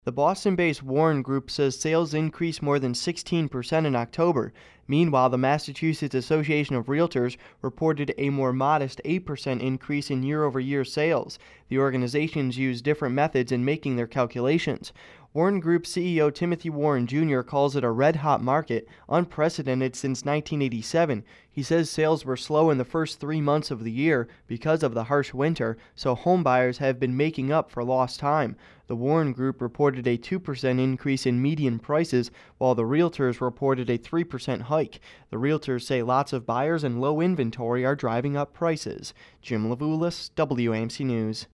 The Boston-based Warren Group says sales increased more than 16% in October. Meanwhile, the Massachusetts Association of Realtors reported a more modest 8% increase in year-over-year sales. The organizations use different methods in making their calculations. Warren Group CEO Timothy Warren Jr. calls it a red-hot market, unprecedented since 1987. He says sales were slow in the first 3 months of the year because of the harsh winter, so homebuyers have been making up for lost time. The Warren Group reported a 2% increase in median prices, while the realtors reported a 3% hike. The realtors say lots of buyers and low inventory are driving up prices. Jim Levulis, WAMC News.